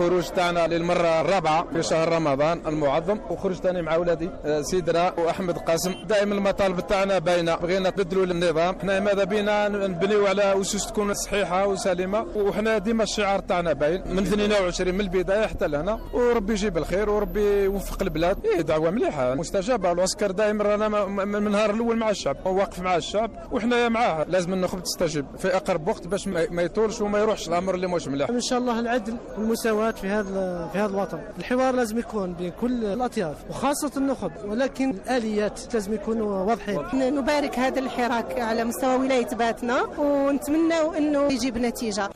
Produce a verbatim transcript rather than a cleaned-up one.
الخروج تاعنا للمره الرابعه في شهر رمضان المعظم، وخرج ثاني مع ولادي سيدرا واحمد قاسم. دائما المطالب تاعنا باينه، بغينا نبدلوا النظام. حنا ماذا بينا نبنيو على اسس تكون صحيحه وسليمه، وحنا ديما الشعار تاعنا باين من اثنين وعشرين من البدايه حتى لهنا، وربي يجيب الخير وربي يوفق البلاد. إيه دعوه مليحه مستجابه. العسكر دائما رانا من النهار الاول مع الشعب، واقف مع الشعب وحنا معاه. لازم النخب تستجيب في اقرب وقت باش ما يطولش وما يروحش الامر اللي مش مليح. ان شاء الله العدل والمساواه في هذا في هذا الوطن. الحوار لازم يكون بين كل الاطياف وخاصه النخب، ولكن الاليات لازم يكونوا واضحين. نبارك هذا الحراك على مستوى ولايه باتنا ونتمنى انه يجيب نتيجه.